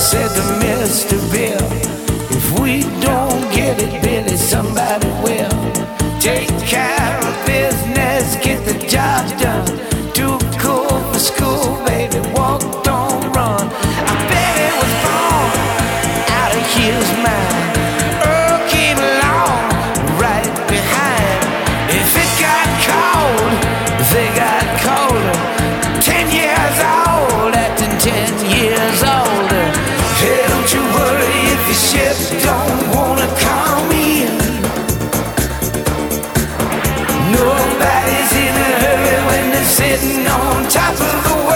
said to Mr. Bill, if we don't get it, Billy, somebody will. Take care of business, get the job done. Too cool for school, baby, walk, don't run. I bet it was born out of his mind. Earl came along right behind. If it got cold, they got colder. 10 years old, acting 10 years older. Hey, don't you worry if your ship don't wanna come in. Nobody's in a hurry when they're sitting on top of the